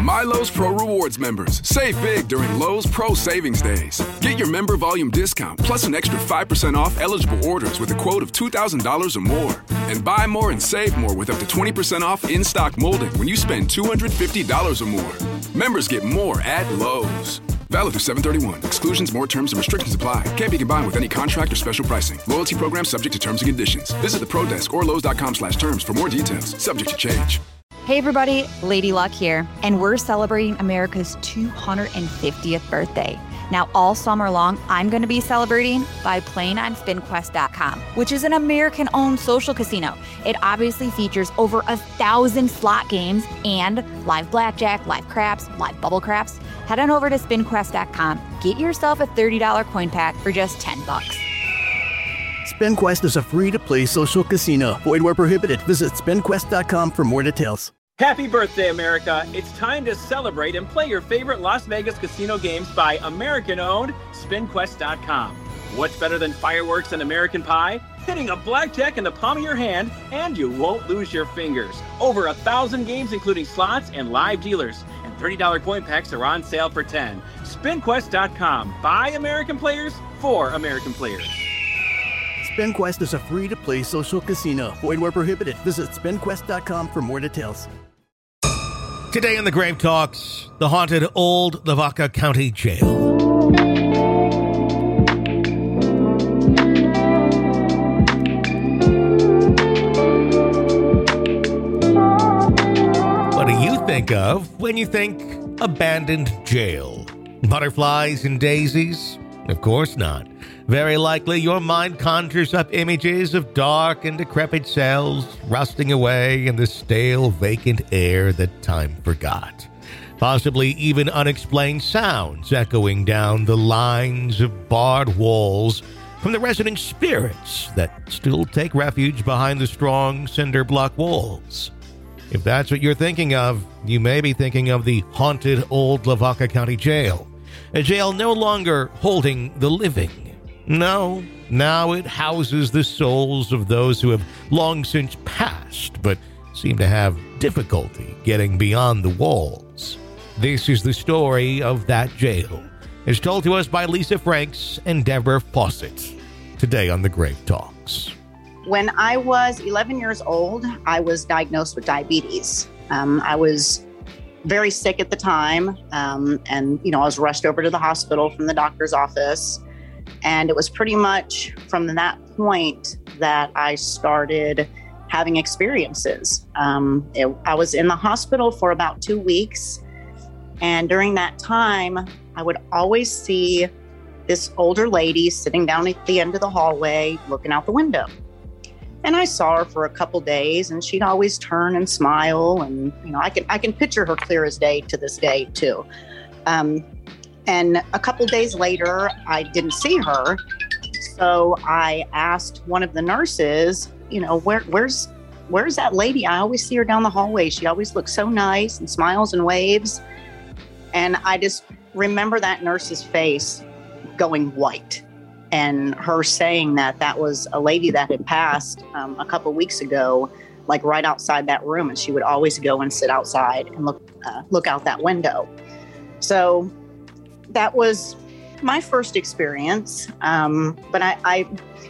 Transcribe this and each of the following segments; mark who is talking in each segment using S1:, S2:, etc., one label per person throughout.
S1: My Lowe's Pro Rewards members. Save big during Lowe's Pro Savings Days. Get your member volume discount plus an extra 5% off eligible orders with a quote of $2,000 or more. And buy more and save more with up to 20% off in-stock molding when you spend $250 or more. Members get more at Lowe's. Valid through 7/31. Exclusions, more terms, and restrictions apply. Can't be combined with any contract or special pricing. Loyalty program subject to terms and conditions. Visit the Pro Desk or Lowes.com/terms for more details. Subject to change.
S2: Hey everybody, Lady Luck here, and we're celebrating America's 250th birthday. Now, all summer long, I'm going to be celebrating by playing on SpinQuest.com, which is an American-owned social casino. It obviously features over 1,000 slot games and live blackjack, live craps, live bubble craps. Head on over to SpinQuest.com. Get yourself a $30 coin pack for just $10.
S3: SpinQuest is a free-to-play social casino. Void where prohibited. Visit SpinQuest.com for more details.
S4: Happy birthday, America. It's time to celebrate and play your favorite Las Vegas casino games by American-owned SpinQuest.com. What's better than fireworks and American pie? Hitting a blackjack in the palm of your hand, and you won't lose your fingers. Over 1,000 games, including slots and live dealers. And $30 coin packs are on sale for $10. SpinQuest.com. By American players, for American players.
S3: SpinQuest is a free-to-play social casino. Void where prohibited. Visit SpinQuest.com for more details.
S5: Today on the Grave Talks, the haunted old Lavaca County Jail. What do you think of when you think abandoned jail? Butterflies and daisies? Of course not. Very likely your mind conjures up images of dark and decrepit cells rusting away in the stale, vacant air that time forgot. Possibly even unexplained sounds echoing down the lines of barred walls from the resident spirits that still take refuge behind the strong cinder block walls. If that's what you're thinking of, you may be thinking of the haunted old Lavaca County Jail. A jail no longer holding the living. No, now it houses the souls of those who have long since passed, but seem to have difficulty getting beyond the walls. This is the story of that jail, as told to us by Lisa Franks and Deborah Fawcett, today on The Grave Talks.
S6: When I was 11 years old, I was diagnosed with diabetes. I was very sick at the time, and I was rushed over to the hospital from the doctor's office. And it was pretty much from that point that I started having experiences. I was in the hospital for about 2 weeks. And during that time, I would always see this older lady sitting down at the end of the hallway, looking out the window. And I saw her for a couple days, and she'd always turn and smile. And, I can picture her clear as day to this day, too. And a couple days later, I didn't see her. So I asked one of the nurses, where's that lady? I always see her down the hallway. She always looks so nice and smiles and waves. And I just remember that nurse's face going white and her saying that was a lady that had passed a couple weeks ago, like right outside that room. And she would always go and sit outside and look out that window. So that was my first experience, but I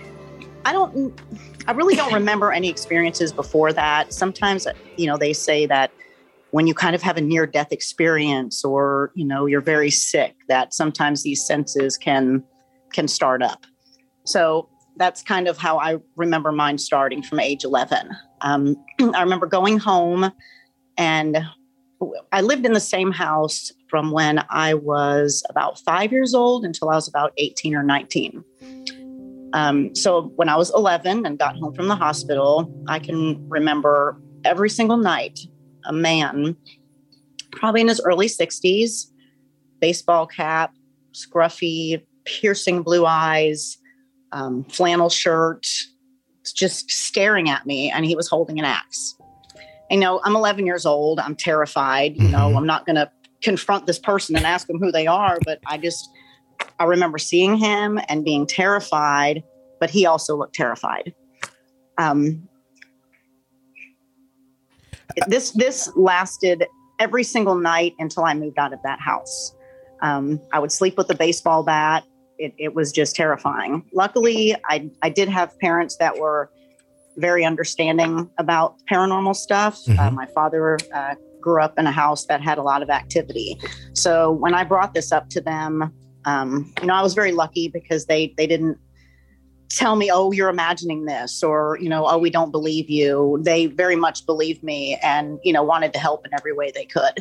S6: really don't remember any experiences before that. Sometimes, they say that when you kind of have a near-death experience or, you're very sick, that sometimes these senses can start up. So that's kind of how I remember mine starting from age 11. I remember going home, and I lived in the same house from when I was about 5 years old until I was about 18 or 19. So when I was 11 and got home from the hospital, I can remember every single night, a man, probably in his early 60s, baseball cap, scruffy, piercing blue eyes, flannel shirt, just staring at me, and he was holding an axe. I'm 11 years old. I'm terrified. I'm not going to confront this person and ask them who they are, but I remember seeing him and being terrified, but he also looked terrified. This lasted every single night until I moved out of that house. I would sleep with a baseball bat. It was just terrifying. Luckily, I did have parents that were very understanding about paranormal stuff. My father grew up in a house that had a lot of activity. So when I brought this up to them, I was very lucky because they didn't tell me, oh, you're imagining this, or, oh, we don't believe you. They very much believed me and, wanted to help in every way they could.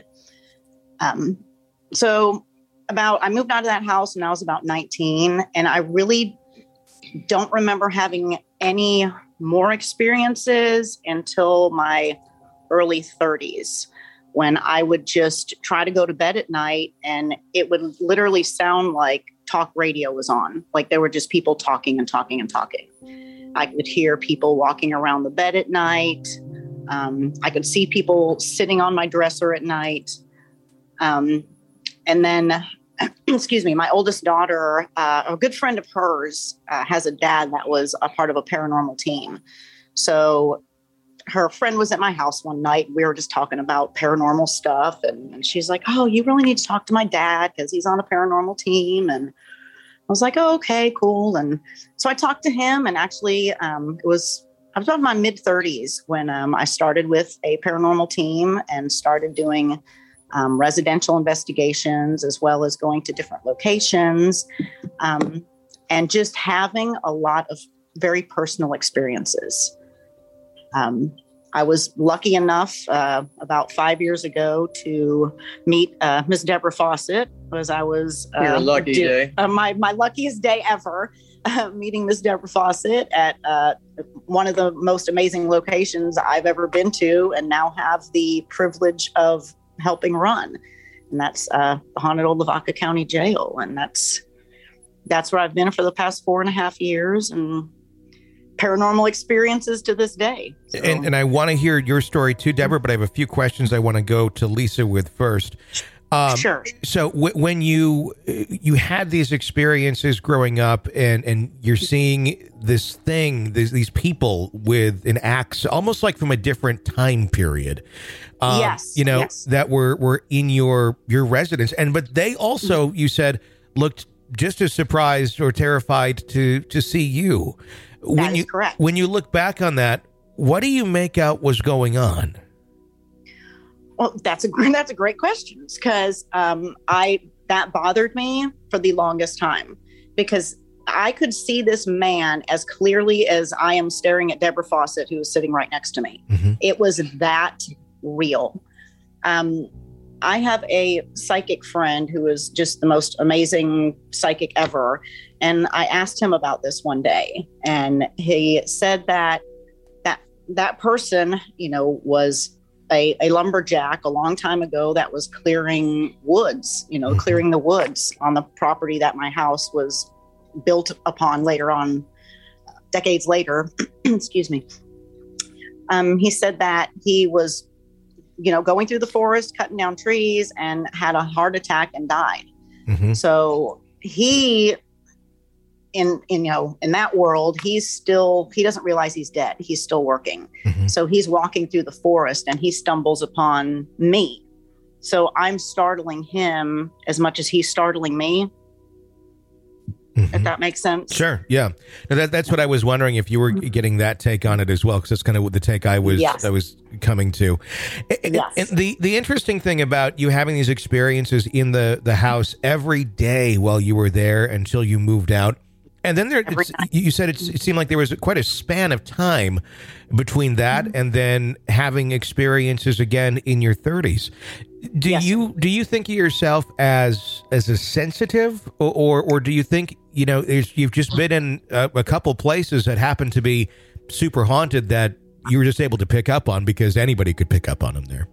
S6: So I moved out of that house when I was about 19, and I really don't remember having any more experiences until my early 30s, when I would just try to go to bed at night and it would literally sound like talk radio was on. Like there were just people talking and talking and talking. I could hear people walking around the bed at night. I could see people sitting on my dresser at night. And then, excuse me, my oldest daughter, a good friend of hers, has a dad that was a part of a paranormal team. So her friend was at my house one night. We were just talking about paranormal stuff. And she's like, oh, you really need to talk to my dad because he's on a paranormal team. And I was like, oh, okay, cool. And so I talked to him, and actually I was about my mid 30s when I started with a paranormal team and started doing residential investigations, as well as going to different locations, and just having a lot of very personal experiences. I was lucky enough about 5 years ago to meet Miss Deborah Fawcett, as I was
S7: your lucky day.
S6: My luckiest day ever, meeting Miss Deborah Fawcett at one of the most amazing locations I've ever been to, and now have the privilege of helping run. And that's the Haunted Old Lavaca County Jail. And that's where I've been for the past 4.5 years, and paranormal experiences to this day. So.
S5: And I want to hear your story too, Deborah, but I have a few questions I want to go to Lisa with first.
S6: Sure.
S5: So when you had these experiences growing up, and you're seeing this thing, these people with an axe, almost like from a different time period,
S6: yes,
S5: that were in your residence, but they also, you said, looked just as surprised or terrified to see you.
S6: That is correct.
S5: When you look back on that, what do you make out was going on?
S6: Well, that's a great question, because that bothered me for the longest time, because I could see this man as clearly as I am staring at Deborah Fawcett, who was sitting right next to me. Mm-hmm. It was that real. I have a psychic friend who is just the most amazing psychic ever. And I asked him about this one day, and he said that person, was a lumberjack a long time ago that was clearing woods, clearing the woods on the property that my house was built upon later on, decades later. Excuse me. He said that he was, going through the forest, cutting down trees, and had a heart attack and died. Mm-hmm. So he, in that world, he doesn't realize he's dead. He's still working. Mm-hmm. So he's walking through the forest and he stumbles upon me. So I'm startling him as much as he's startling me. Mm-hmm. If that makes sense.
S5: Sure. Yeah. Now that's what I was wondering, if you were getting that take on it as well, because that's kind of the take I was coming to. Yes. And the interesting thing about you having these experiences in the house every day while you were there until you moved out, and then you said it seemed like there was quite a span of time between that and then having experiences again in your 30s. Do you think of yourself as a sensitive, or do you think, you've just been in a couple places that happen to be super haunted that you were just able to pick up on because anybody could pick up on them there?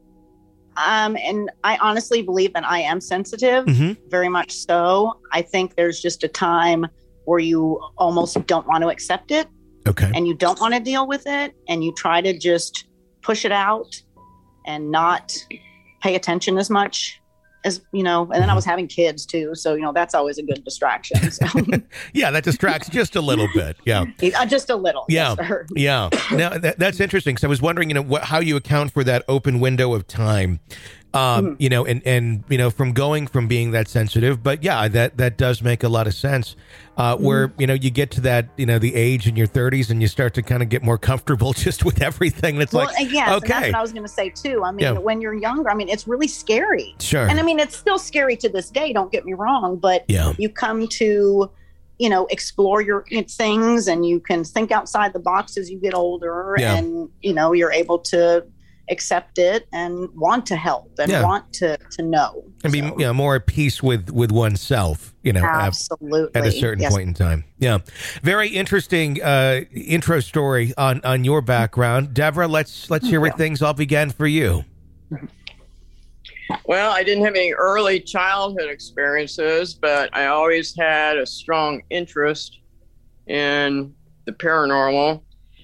S6: And I honestly believe that I am sensitive, mm-hmm. very much so. I think there's just a time where you almost don't want to accept it. Okay. And you don't want to deal with it, and you try to just push it out and not pay attention as much as, and then I was having kids too. So, that's always a good distraction. So.
S5: Yeah, that distracts just a little bit. Yeah.
S6: Just a little.
S5: Yeah.
S6: Yes, sir.
S5: Yeah. Now, that's interesting. So I was wondering, how you account for that open window of time You know, and you know, from being that sensitive, but yeah, that does make a lot of sense. Where, you know, you get to that, you know, the age in your 30s and you start to kind of get more comfortable just with everything. It's
S6: yes,
S5: okay.
S6: And that's what I was going to say too. I mean, when you're younger, I mean, it's really scary.
S5: Sure.
S6: And I mean, it's still scary to this day, don't get me wrong, but you come to, you know, explore your things, and you can think outside the box as you get older, and, you know, you're able to accept it and want to help and want to know. And
S5: be, you know, more at peace with oneself, you know,
S6: absolutely
S5: at a certain point in time. Yeah. Very interesting intro story on your background. Deborah, let's hear where things all began for you.
S7: Well, I didn't have any early childhood experiences, but I always had a strong interest in the paranormal.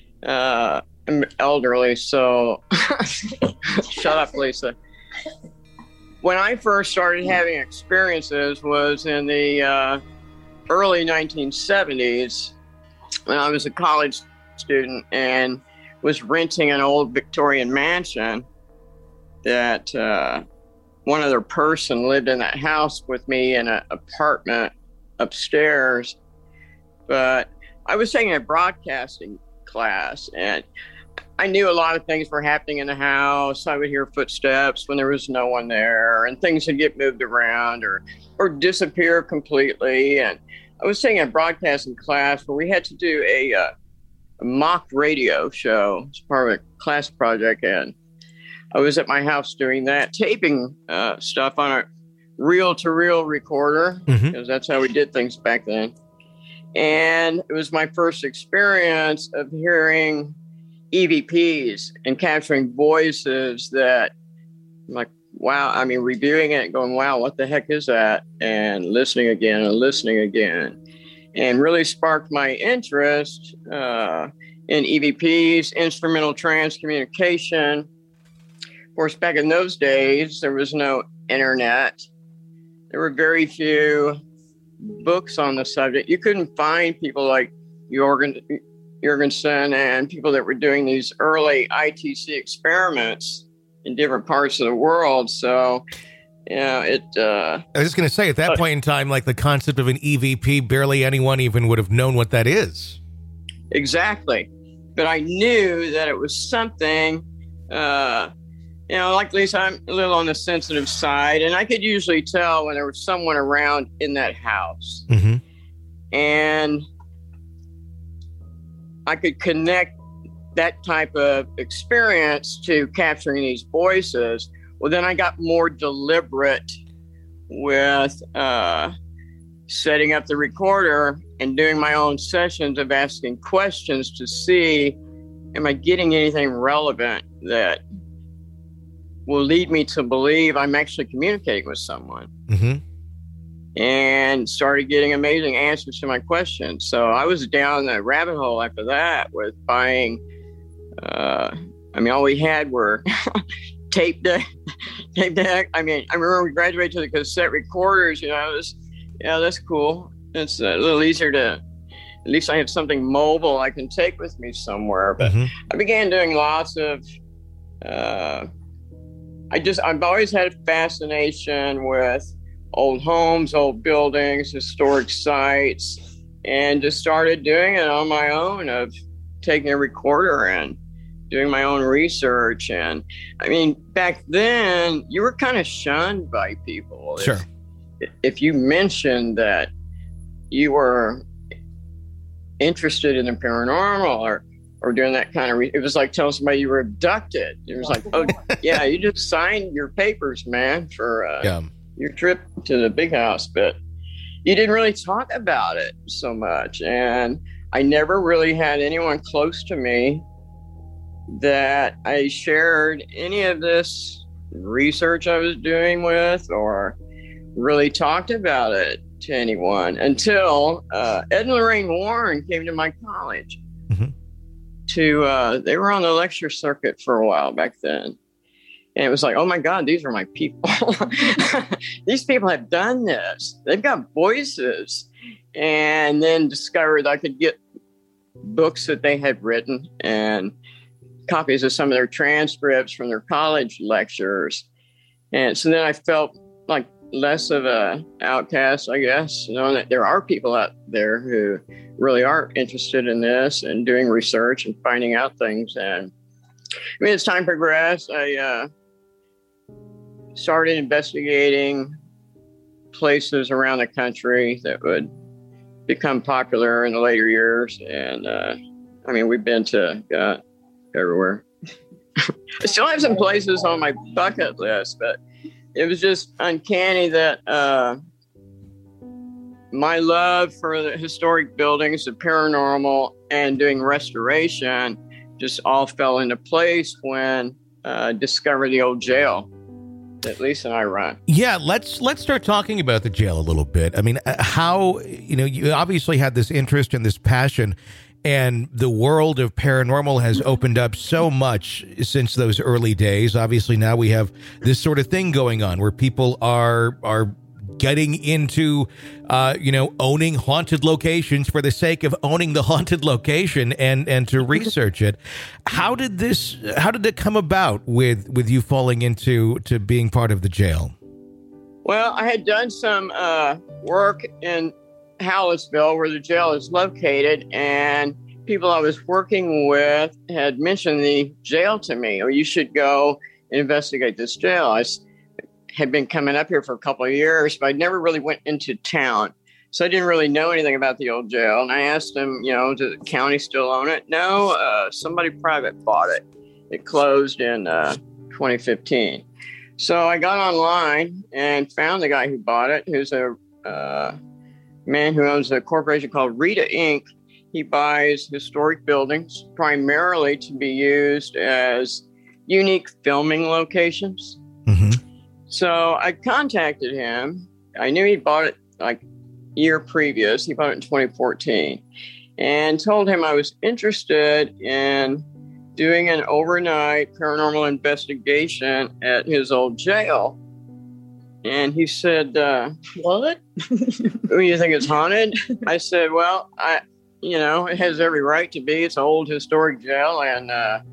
S7: I'm elderly, so shut up, Lisa. When I first started having experiences was in the early 1970s, when I was a college student and was renting an old Victorian mansion that one other person lived in that house with me in an apartment upstairs. But I was taking a broadcasting class, and I knew a lot of things were happening in the house. I would hear footsteps when there was no one there, and things would get moved around or disappear completely. And I was taking a broadcasting class where we had to do a mock radio show as part of a class project, and I was at my house doing that, taping stuff on a reel-to-reel recorder, because that's how we did things back then. And it was my first experience of hearing EVPs and capturing voices that, like, wow, I mean, reviewing it and going, wow, what the heck is that? And listening again, and really sparked my interest in EVPs, instrumental trance communication. Of course, back in those days, there was no internet. There were very few books on the subject. You couldn't find people like Jorgensen and people that were doing these early ITC experiments in different parts of the world. So, you know, I
S5: was just going to say, at that point in time, like, the concept of an EVP, barely anyone even would have known what that is.
S7: Exactly. But I knew that it was something, you know, like Lisa, I'm a little on the sensitive side, and I could usually tell when there was someone around in that house. And I could connect that type of experience to capturing these voices. Well, then I got more deliberate with setting up the recorder and doing my own sessions of asking questions to see, am I getting anything relevant that will lead me to believe I'm actually communicating with someone. And started getting amazing answers to my questions. So I was down the rabbit hole after that with buying, I mean, all we had were tape deck. I mean, I remember we graduated to the cassette recorders, you know, that's cool. It's a little easier to, at least I have something mobile I can take with me somewhere. But I began doing lots of, I've always had a fascination with old homes, old buildings, historic sites, and just started doing it on my own, of taking a recorder and doing my own research. And I mean, back then you were kind of shunned by people.
S5: Sure.
S7: If you mentioned that you were interested in the paranormal or doing that kind of, it was like telling somebody you were abducted. It was like, oh yeah, you just signed your papers, man, for your trip to the big house, but you didn't really talk about it so much. And I never really had anyone close to me that I shared any of this research I was doing with, or really talked about it to anyone until Ed and Lorraine Warren came to my college. They were on the lecture circuit for a while back then. And it was like, oh my God, these are my people. These people have done this. They've got voices. And then discovered I could get books that they had written and copies of some of their transcripts from their college lectures. And so then I felt like less of a outcast, I guess, knowing that there are people out there who really are interested in this and doing research and finding out things. And I mean, as time progressed, I started investigating places around the country that would become popular in the later years. And I mean, we've been to everywhere. I still have some places on my bucket list, but it was just uncanny that my love for the historic buildings, the paranormal, and doing restoration just all fell into place when I discovered the old jail that Lisa and I run.
S5: Yeah, let's start talking about the jail a little bit. I mean, how, you obviously had this interest and this passion, and the world of paranormal has opened up so much since those early days. Obviously, now we have this sort of thing going on where people are getting into, owning haunted locations for the sake of owning the haunted location and to research it. How did it come about with you falling into being part of the jail?
S7: Well, I had done some work in Hallettsville, where the jail is located, and people I was working with had mentioned the jail to me, or you should go investigate this jail. I had been coming up here for a couple of years, but I never really went into town. So I didn't really know anything about the old jail. And I asked them, does the county still own it? No, somebody private bought it. It closed in 2015. So I got online and found the guy who bought it, who's a man who owns a corporation called Rita Inc. He buys historic buildings primarily to be used as unique filming locations.
S5: Mm-hmm.
S7: So I contacted him. I knew he bought it like year previous. He bought it in 2014, and told him I was interested in doing an overnight paranormal investigation at his old jail. And he said, what? You think it's haunted? I said, well, it has every right to be. It's an old historic jail. And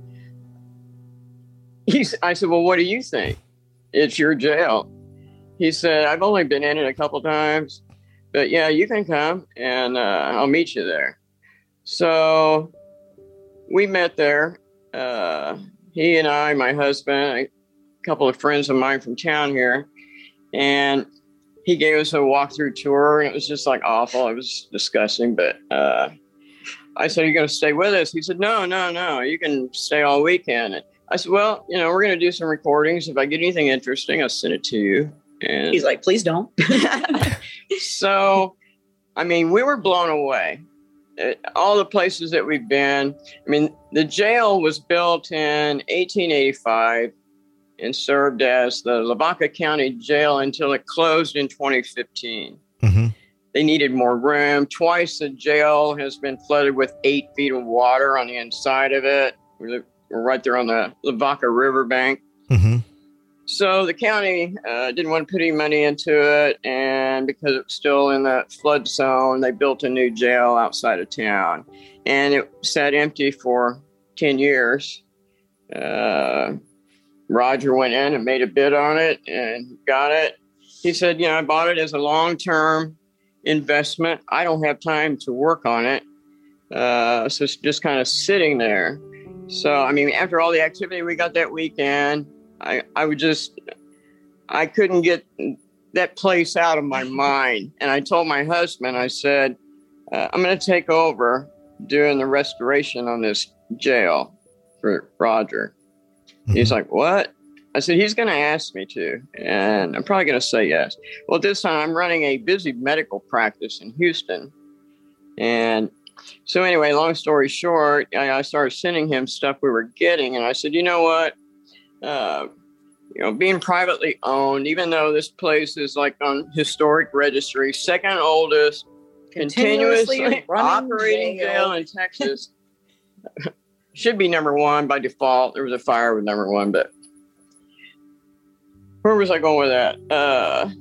S7: I said, well, what do you think? It's your jail. He said, I've only been in it a couple times, but yeah, you can come and I'll meet you there. So we met there. He and I, my husband, a couple of friends of mine from town here, and he gave us a walkthrough tour, and it was just like awful. It was disgusting, but I said, "You're going to stay with us?" He said, No, you can stay all weekend. And I said, well, we're going to do some recordings. If I get anything interesting, I'll send it to you. And
S8: he's like, please don't.
S7: So, I mean, we were blown away. All the places that we've been. I mean, the jail was built in 1885 and served as the Lavaca County Jail until it closed in 2015.
S5: Mm-hmm.
S7: They needed more room. Twice the jail has been flooded with 8 feet of water on the inside of it. We're right there on the Lavaca riverbank.
S5: Mm-hmm.
S7: So the county didn't want to put any money into it. And because it was still in the flood zone, they built a new jail outside of town. And it sat empty for 10 years. Roger went in and made a bid on it and got it. He said, I bought it as a long-term investment. I don't have time to work on it. So it's just kind of sitting there. So, I mean, after all the activity we got that weekend, I couldn't get that place out of my mind. And I told my husband, I said, I'm going to take over doing the restoration on this jail for Roger. Mm-hmm. He's like, what? I said, he's going to ask me to, and I'm probably going to say yes. Well, this time I'm running a busy medical practice in Houston. And so anyway, long story short, I started sending him stuff we were getting. And I said, you know what? Being privately owned, even though this place is like on historic registry, second oldest continuously operating jail in Texas, should be number one by default. There was a fire with number one, but where was I going with that?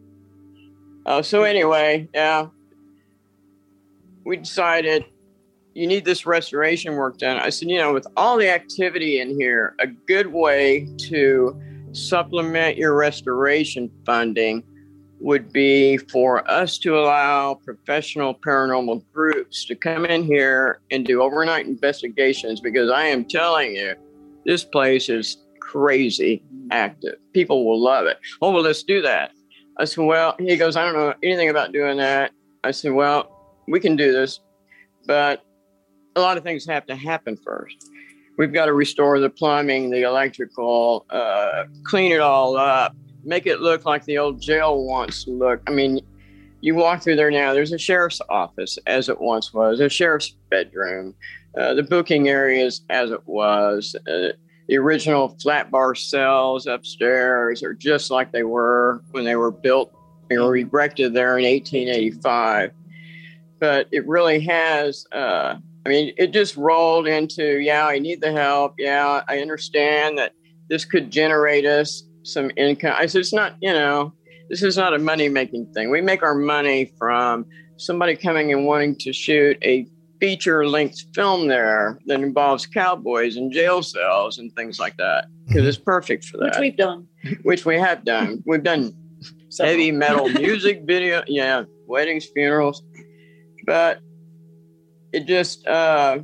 S7: So anyway, yeah, we decided, you need this restoration work done. I said, with all the activity in here, a good way to supplement your restoration funding would be for us to allow professional paranormal groups to come in here and do overnight investigations, because I am telling you, this place is crazy active. People will love it. Oh, well, let's do that. I said, well, he goes, I don't know anything about doing that. I said, well, we can do this, but a lot of things have to happen first. We've got to restore the plumbing, the electrical, clean it all up, make it look like the old jail once looked. I mean, you walk through there now, there's a sheriff's office as it once was, a sheriff's bedroom, the booking areas as it was, the original flat bar cells upstairs are just like they were when they were built. They were erected there in 1885. But it really has, it just rolled into, I need the help. Yeah, I understand that this could generate us some income. I said, it's not, this is not a money-making thing. We make our money from somebody coming and wanting to shoot a feature-length film there that involves cowboys and jail cells and things like that, because it's perfect for that.
S6: Which we've done.
S7: Which we have done. We've done heavy metal music video, weddings, funerals. But it just, it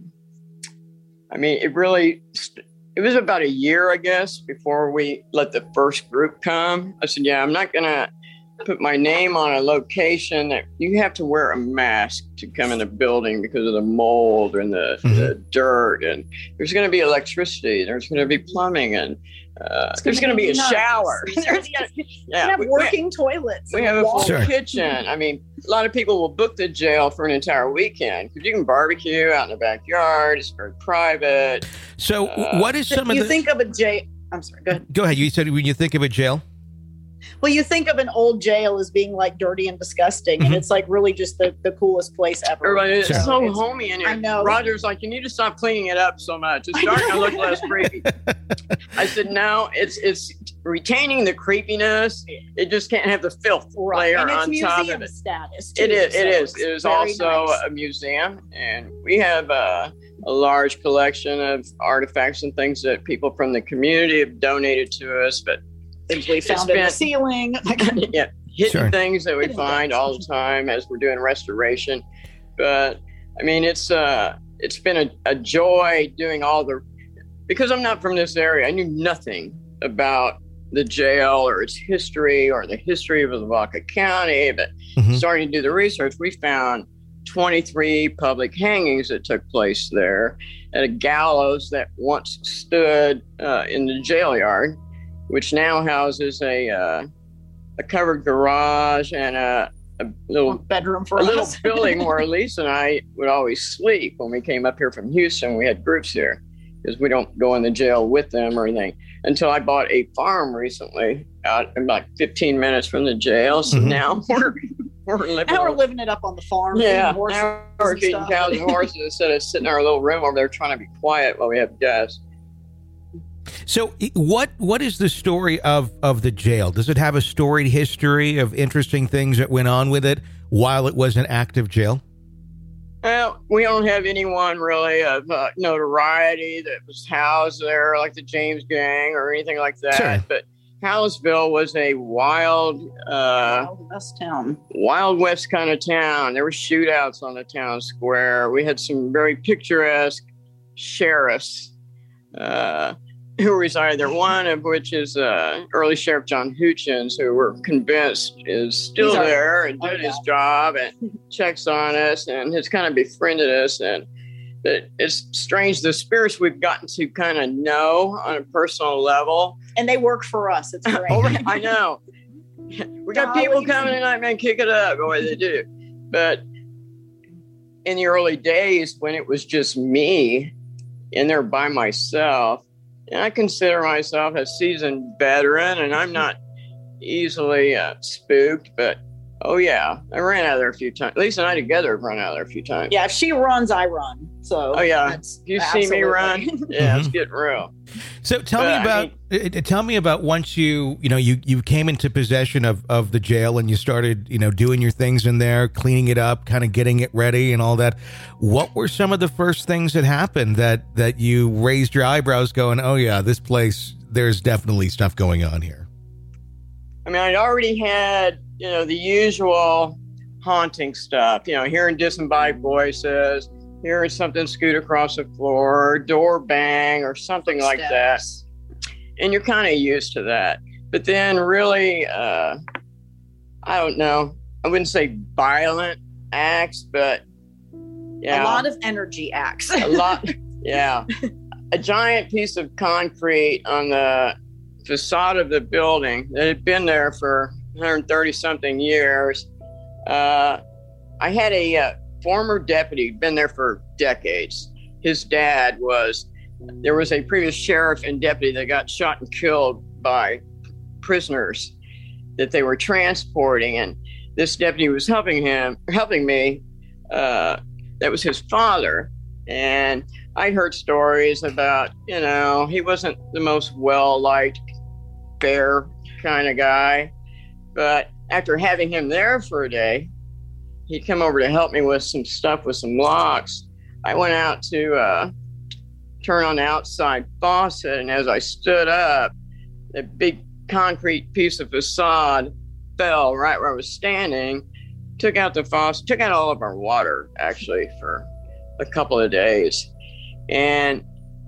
S7: was about a year, I guess, before we let the first group come. I said, I'm not going to put my name on a location that you have to wear a mask to come in the building because of the mold and the dirt. And there's going to be electricity. There's going to be plumbing, and there's going to be a shower.
S6: There's have working toilets.
S7: We have a full kitchen. I mean, a lot of people will book the jail for an entire weekend because you can barbecue out in the backyard. It's very private.
S5: So what is some of the...
S6: think of a jail... I'm sorry, go ahead.
S5: Go ahead. You said when you think of a jail?
S6: Well, you think of an old jail as being like dirty and disgusting, and it's like really just the coolest place ever.
S7: Everybody, it's so homey in here.
S6: I know.
S7: Roger's like, you need to stop cleaning it up so much. It's starting to look less creepy. I said, no, it's retaining the creepiness. It just can't have the filth layer
S6: and it's
S7: on top of
S6: museum
S7: it.
S6: Status too,
S7: It is.
S6: so
S7: It is. It is also a museum, and we have a large collection of artifacts and things that people from the community have donated to us, but
S6: things we found in the ceiling.
S7: Hidden things that we find all the time as we're doing restoration. But I mean, it's been a joy doing because I'm not from this area. I knew nothing about the jail or its history or the history of Lavaca County, but starting to do the research, we found 23 public hangings that took place there at a gallows that once stood in the jail yard, which now houses a covered garage and a little
S6: bedroom for
S7: a little building where Lisa and I would always sleep when we came up here from Houston. We had groups here because we don't go in the jail with them or anything. Until I bought a farm recently out about 15 minutes from the jail. So now we're
S6: living it up on the farm.
S7: Yeah, now we're feeding cows and horses instead of sitting in our little room over there trying to be quiet while we have guests.
S5: So what is the story of the jail? Does it have a storied history of interesting things that went on with it while it was an active jail?
S7: Well, we don't have anyone really of notoriety that was housed there, like the James Gang or anything like that. Sure. But Hallettsville was a wild
S6: west town.
S7: Wild West kind of town. There were shootouts on the town square. We had some very picturesque sheriffs who resided there, one of which is early Sheriff John Hutchins, who we're convinced is still there and doing his job and checks on us and has kind of befriended us. And but it's strange, the spirits we've gotten to kind of know on a personal level.
S6: And they work for us. It's great.
S7: I know. We got people coming tonight, man, kick it up, the way they do. But in the early days when it was just me in there by myself, and I consider myself a seasoned veteran, and I'm not easily spooked, but Oh, yeah. I ran out of there a few times. Lisa and I together have run out of there a few times.
S8: Yeah, if she runs, I run. So.
S7: Oh, yeah. If you see me run, yeah, it's getting real.
S5: So tell me about once you came into possession of the jail and you started, doing your things in there, cleaning it up, kind of getting it ready and all that. What were some of the first things that happened that you raised your eyebrows going, oh, yeah, this place, there's definitely stuff going on here?
S7: I mean, I'd already had, the usual haunting stuff, hearing disembodied voices, hearing something scoot across the floor, door bang or something like that. And you're kind of used to that. But then really, I don't know, I wouldn't say violent acts, but yeah.
S8: A lot of energy acts.
S7: A lot, yeah. A giant piece of concrete on the facade of the building that had been there for 130 something years. I had a former deputy, been there for decades. His dad there was a previous sheriff and deputy that got shot and killed by prisoners that they were transporting. And this deputy was helping me. That was his father. And I'd heard stories about, he wasn't the most well-liked, fair kind of guy. But after having him there for a day, he'd come over to help me with some stuff with some locks. I went out to turn on the outside faucet, and as I stood up, the big concrete piece of facade fell right where I was standing, took out the faucet, took out all of our water, actually, for a couple of days. And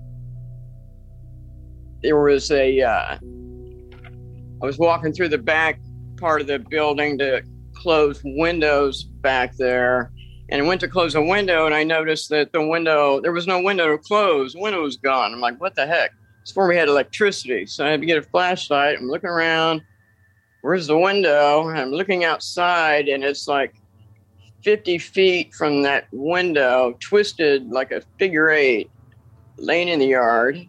S7: there was I was walking through the back part of the building to close windows back there, and I went to close a window, and I noticed that there was no window to close. The window was gone. I'm like, what the heck? It's before we had electricity, so I had to get a flashlight. I'm looking around. Where's the window? And I'm looking outside, and it's like 50 feet from that window, twisted like a figure eight, laying in the yard.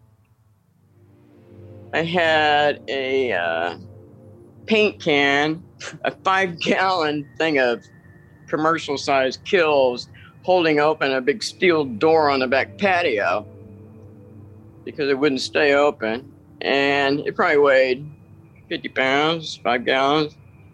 S7: I had a paint can, a 5-gallon thing of commercial-sized Kills, holding open a big steel door on the back patio because it wouldn't stay open. And it probably weighed 50 pounds, 5 gallons.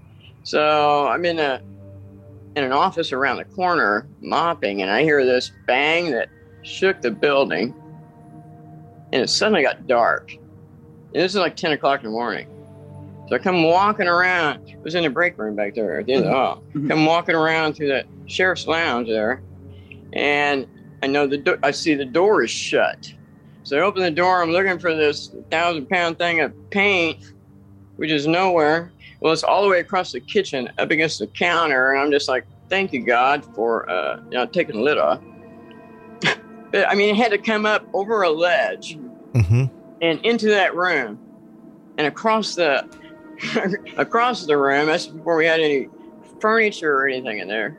S7: So I'm in an office around the corner mopping, and I hear this bang that shook the building, and it suddenly got dark. And this is like 10 o'clock in the morning. So I come walking around. It was in the break room back there at the end of the hall. Come walking around through that sheriff's lounge there, and I know I see the door is shut. So I open the door. I'm looking for this 1,000-pound thing of paint, which is nowhere. Well, it's all the way across the kitchen, up against the counter, and I'm just like, thank you, God, for taking the lid off. But, I mean, it had to come up over a ledge and into that room and across the room. That's before we had any furniture or anything in there.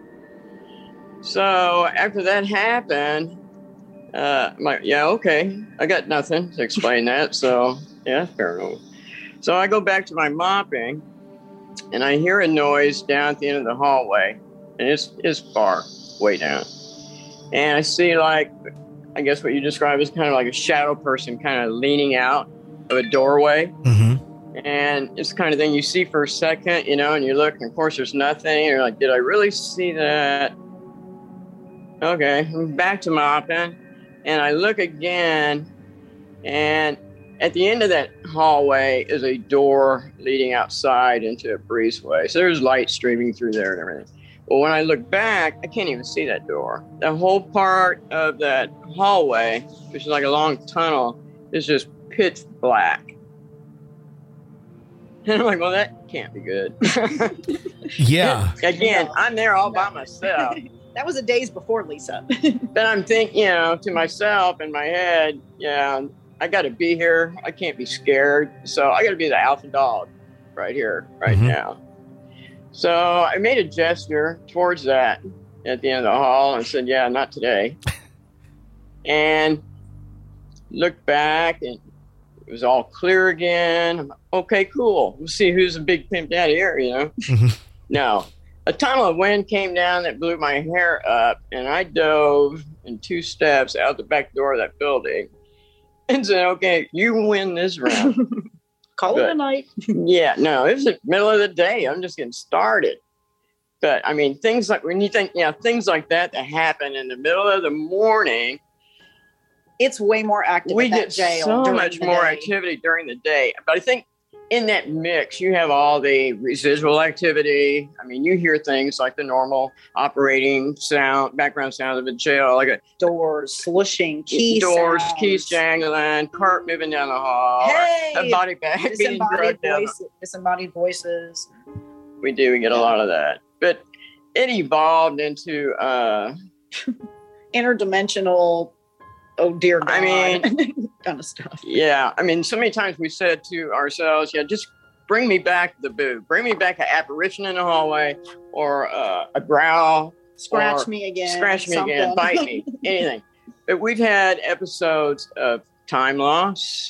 S7: So after that happened, I'm like, yeah, okay, I got nothing to explain that. So yeah, paranormal. So I go back to my mopping, and I hear a noise down at the end of the hallway, and it's far, way down. And I see, like, I guess what you describe as kind of like a shadow person kind of leaning out of a doorway. And it's the kind of thing you see for a second, and you look, and of course there's nothing. And you're like, did I really see that? Okay, I'm back to mopping, and I look again, and at the end of that hallway is a door leading outside into a breezeway. So there's light streaming through there and everything. Well, when I look back, I can't even see that door. The whole part of that hallway, which is like a long tunnel, is just pitch black. And I'm like, well, that can't be good.
S5: Yeah.
S7: Again, I'm there all by myself.
S8: That was a days before Lisa.
S7: Then I'm thinking, to myself in my head, I got to be here. I can't be scared. So I got to be the alpha dog right here, right now. So I made a gesture towards that at the end of the hall and said, yeah, not today. And looked back, and it was all clear again. I'm like, okay, cool. We'll see who's a big pimp daddy here, No, a tunnel of wind came down that blew my hair up, and I dove in 2 steps out the back door of that building and said, okay, you win this round.
S8: Call it a night.
S7: Yeah, no, it was the middle of the day. I'm just getting started. But I mean, things like when you think, things like that happen in the middle of the morning,
S8: It's way more active.
S7: we
S8: at that
S7: get
S8: jail
S7: so
S8: during
S7: much
S8: the
S7: more
S8: day.
S7: activity during the day. But I think in that mix, you have all the residual activity. I mean, you hear things like the normal operating sound, background sound of a jail, like
S8: Doors slushing,
S7: doors,
S8: sounds.
S7: keys jangling, cart moving down the hall,
S8: Hey,
S7: a body bag being
S8: disembodied
S7: drugged down.
S8: disembodied voices.
S7: We get a lot of that. But it evolved into,
S8: Interdimensional, oh dear God.
S7: I mean,
S8: kind of stuff.
S7: yeah. I mean, so many times we said to ourselves, just bring me back the boo. Bring me back an apparition in the hallway or a growl.
S8: Scratch
S7: or
S8: me again.
S7: Scratch me again.
S8: something.
S7: Bite me. Anything. But we've had episodes of time loss,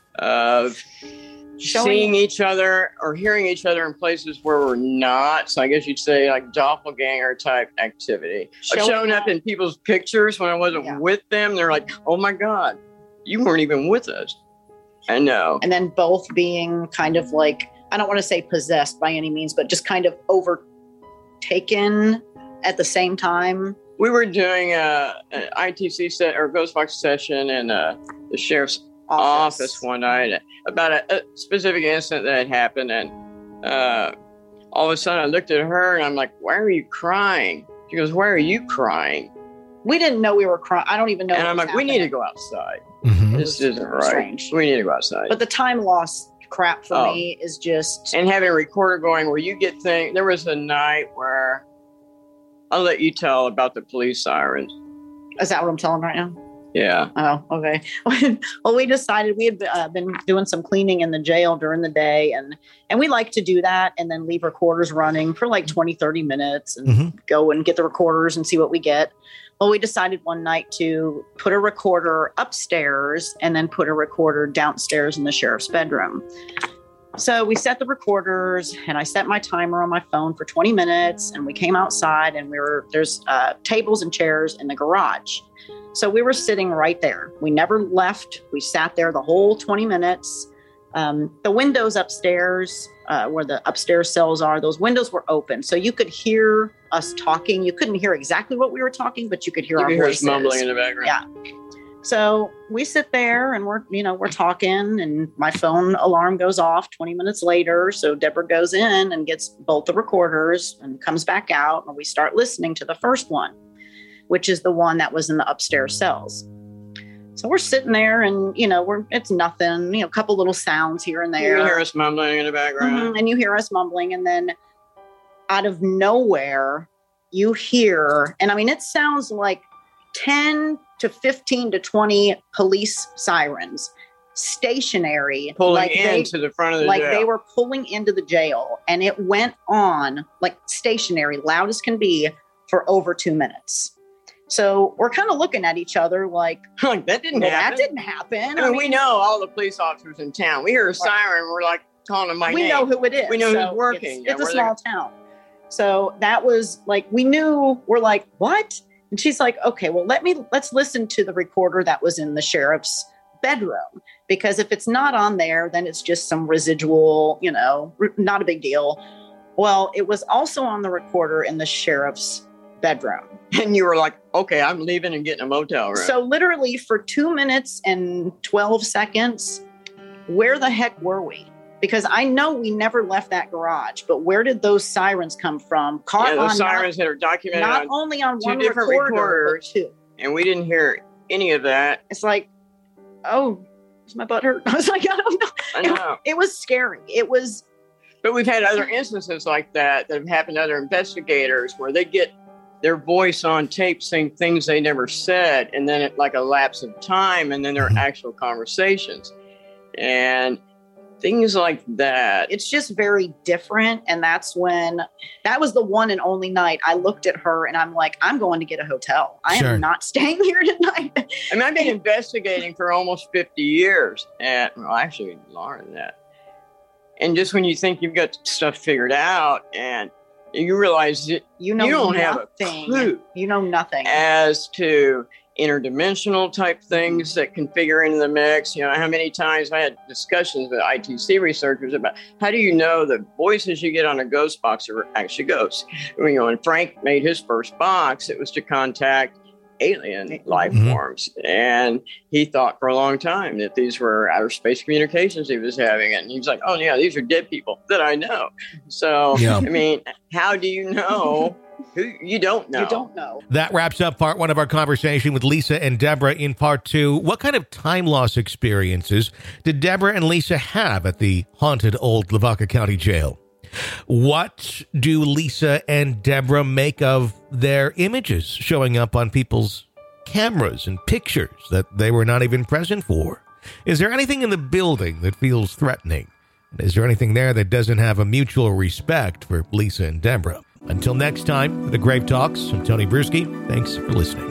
S7: of seeing each other or hearing each other in places where we're not. So I guess you'd say like doppelganger type activity. I've shown up in people's pictures when I wasn't with them. They're like, oh my God, you weren't even with us. I know.
S8: And then both being kind of like, I don't want to say possessed by any means, but just kind of overtaken at the same time.
S7: We were doing an ITC set or Ghost Box session in the sheriff's office one night about a specific incident that had happened. And all of a sudden I looked at her and I'm like, why are you crying? She goes, why are you crying?
S8: We didn't know we were crying. I don't even know.
S7: And
S8: what
S7: I'm
S8: was
S7: like, we need to
S8: happening.
S7: go outside.
S5: Mhm.
S7: This isn't right.
S8: strange.
S7: We need to go outside.
S8: But the time loss crap for me is just.
S7: And having a recorder going where you get things. There was a night where I'll let you tell about the police sirens.
S8: Is that what I'm telling right now?
S7: Yeah.
S8: Oh, okay. Well, we decided we had been doing some cleaning in the jail during the day, and we like to do that and then leave recorders running for like 20, 30 minutes and go and get the recorders and see what we get. Well, we decided one night to put a recorder upstairs and then put a recorder downstairs in the sheriff's bedroom. So we set the recorders and I set my timer on my phone for 20 minutes and we came outside and there's tables and chairs in the garage. So we were sitting right there. We never left. We sat there the whole 20 minutes. The windows upstairs, where the upstairs cells are, those windows were open. So you could hear us talking. You couldn't hear exactly what we were talking, but you could hear our voices.
S7: Us mumbling in the background.
S8: Yeah. So we sit there and we're talking and my phone alarm goes off 20 minutes later. So Deborah goes in and gets both the recorders and comes back out and we start listening to the first one, which is the one that was in the upstairs cells. So we're sitting there and, it's nothing, a couple little sounds here and there.
S7: You hear us mumbling in the background.
S8: And you hear us mumbling. And then out of nowhere, you hear, and I mean, it sounds like 10 to 15 to 20 police sirens stationary.
S7: Pulling into the front of the jail.
S8: Like they were pulling into the jail. And it went on like stationary, loud as can be, for over 2 minutes. So we're kind of looking at each other like
S7: that didn't happen.
S8: That didn't happen.
S7: I mean, we know all the police officers in town. We hear a siren. We're like calling them by name.
S8: We know who it is.
S7: We know
S8: so
S7: who's working.
S8: It's a small town. So that was like, we knew, we're like, what? And she's like, okay, well, let's listen to the recorder that was in the sheriff's bedroom. Because if it's not on there, then it's just some residual, not a big deal. Well, it was also on the recorder in the sheriff's bedroom.
S7: And you were like, okay, I'm leaving and getting a motel room.
S8: So literally for 2 minutes and 12 seconds, where the heck were we? Because I know we never left that garage, but where did those sirens come from?
S7: Those sirens that are documented
S8: not only on
S7: two
S8: one
S7: different recorders,
S8: but two.
S7: And we didn't hear any of that.
S8: It's like, oh, does my butt hurt? I was like, I don't know.
S7: I know.
S8: It was scary. It was.
S7: But we've had other instances like that have happened to other investigators where they get their voice on tape saying things they never said, and then it like a lapse of time, and then there are actual conversations and things like that.
S8: It's just very different. And that was the one and only night I looked at her and I'm like, I'm going to get a hotel. I am not staying here tonight.
S7: I mean, I've been investigating for almost 50 years and actually longer than that. And just when you think you've got stuff figured out and you realize that you don't have a clue.
S6: You know nothing
S7: as to interdimensional type things that can figure into the mix. How many times I had discussions with ITC researchers about how do you know the voices you get on a ghost box are actually ghosts? When Frank made his first box, it was to contact alien life forms. And he thought for a long time that these were outer space communications he was having. And he was like, oh, yeah, these are dead people that I know. So, I mean, how do you know? You don't know.
S6: You don't know.
S5: That wraps up part one of our conversation with Lisa and Deborah. In part two, what kind of time loss experiences did Deborah and Lisa have at the haunted old Lavaca County Jail? What do Lisa and Deborah make of their images showing up on people's cameras and pictures that they were not even present for? Is there anything in the building that feels threatening? And is there anything there that doesn't have a mutual respect for Lisa and Deborah? Until next time, for the Grave Talks, I'm Tony Bruschi. Thanks for listening.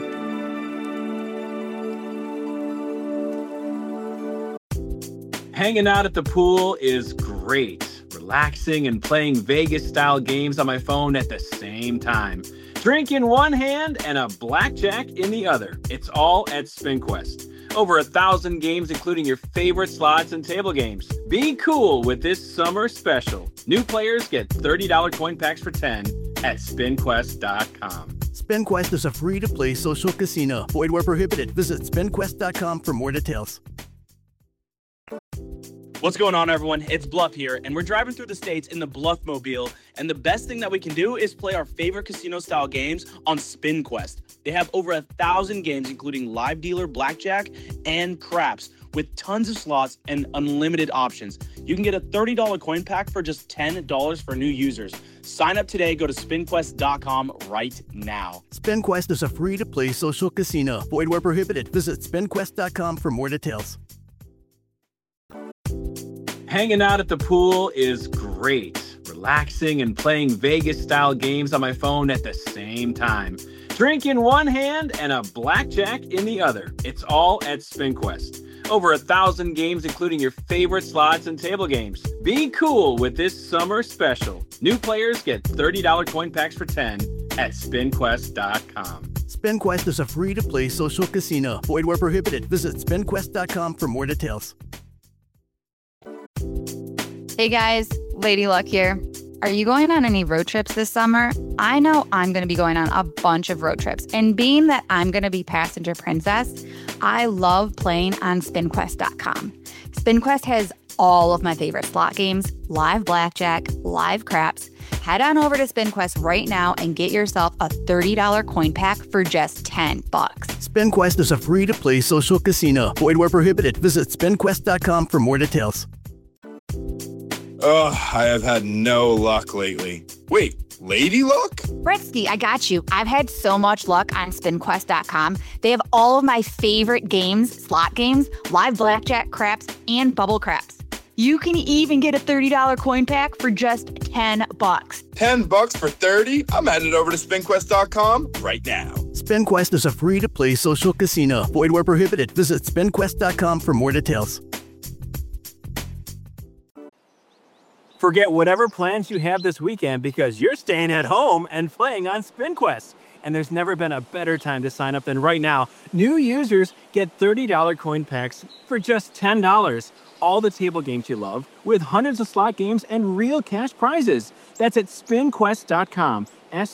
S4: Hanging out at the pool is great. Relaxing and playing Vegas-style games on my phone at the same time. Drink in one hand and a blackjack in the other. It's all at SpinQuest. Over 1,000 games, including your favorite slots and table games. Be cool with this summer special. New players get $30 coin packs for 10 at SpinQuest.com.
S3: SpinQuest is a free-to-play social casino. Void where prohibited. Visit SpinQuest.com for more details.
S9: What's going on, everyone? It's Bluff here, and we're driving through the states in the Bluffmobile, and the best thing that we can do is play our favorite casino-style games on SpinQuest. They have over 1,000 games, including live dealer, blackjack, and craps, with tons of slots and unlimited options. You can get a $30 coin pack for just $10 for new users. Sign up today. Go to SpinQuest.com right now.
S3: SpinQuest is a free-to-play social casino. Void where prohibited. Visit SpinQuest.com for more details.
S4: Hanging out at the pool is great. Relaxing and playing Vegas-style games on my phone at the same time. Drink in one hand and a blackjack in the other. It's all at SpinQuest. Over 1,000 games, including your favorite slots and table games. Be cool with this summer special. New players get $30 coin packs for 10 at SpinQuest.com.
S3: SpinQuest is a free-to-play social casino. Void where prohibited. Visit SpinQuest.com for more details.
S2: Hey guys, Lady Luck here. Are you going on any road trips this summer? I know I'm going to be going on a bunch of road trips, and being that I'm going to be passenger princess, I love playing on SpinQuest.com. SpinQuest has all of my favorite slot games, live blackjack, live craps. Head on over to SpinQuest right now and get yourself a $30 coin pack for just $10.
S3: SpinQuest is a free-to-play social casino. Void where prohibited. Visit SpinQuest.com for more details.
S10: Ugh, I have had no luck lately. Wait, Lady Luck?
S2: Bretsky, I got you. I've had so much luck on SpinQuest.com. They have all of my favorite games, slot games, live blackjack, craps, and bubble craps. You can even get a $30 coin pack for just $10.
S10: $10 for 30? I'm headed over to SpinQuest.com right now.
S3: SpinQuest is a free-to-play social casino. Void where prohibited. Visit SpinQuest.com for more details.
S4: Forget whatever plans you have this weekend because you're staying at home and playing on SpinQuest. And there's never been a better time to sign up than right now. New users get $30 coin packs for just $10. All the table games you love with hundreds of slot games and real cash prizes. That's at SpinQuest.com.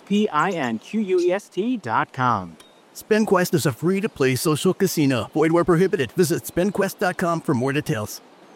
S4: SpinQuest.com.
S3: SpinQuest is a free-to-play social casino. Void where prohibited. Visit SpinQuest.com for more details.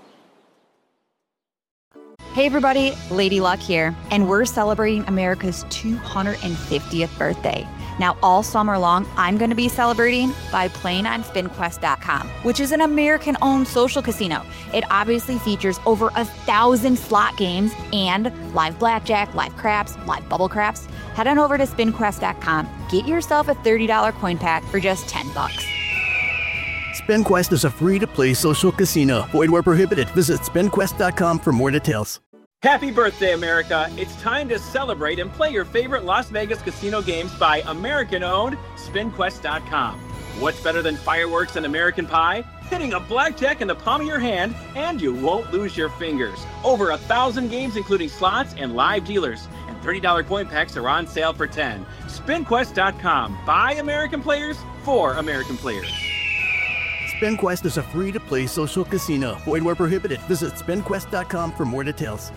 S2: Hey everybody, Lady Luck here, and we're celebrating America's 250th birthday. Now, all summer long, I'm going to be celebrating by playing on SpinQuest.com, which is an American-owned social casino. It obviously features over 1,000 slot games and live blackjack, live craps, live bubble craps. Head on over to SpinQuest.com. Get yourself a $30 coin pack for just $10.
S3: SpinQuest is a free-to-play social casino. Void where prohibited. Visit SpinQuest.com for more details.
S4: Happy birthday, America. It's time to celebrate and play your favorite Las Vegas casino games by American-owned SpinQuest.com. What's better than fireworks and American pie? Hitting a blackjack in the palm of your hand, and you won't lose your fingers. Over 1,000 games, including slots and live dealers. And $30 coin packs are on sale for $10. SpinQuest.com. By American players, for American players.
S3: SpinQuest is a free-to-play social casino. Void where prohibited. Visit SpinQuest.com for more details.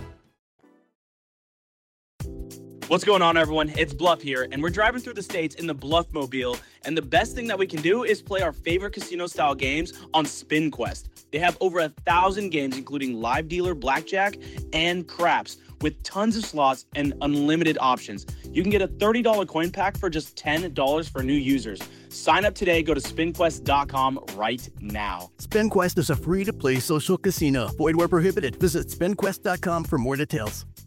S9: What's going on, everyone? It's Bluff here, and we're driving through the states in the Bluff Mobile, and the best thing that we can do is play our favorite casino-style games on SpinQuest. They have over 1,000 games, including live dealer, blackjack, and craps, with tons of slots and unlimited options. You can get a $30 coin pack for just $10 for new users. Sign up today. Go to SpinQuest.com right now.
S3: SpinQuest is a free-to-play social casino. Void where prohibited. Visit SpinQuest.com for more details.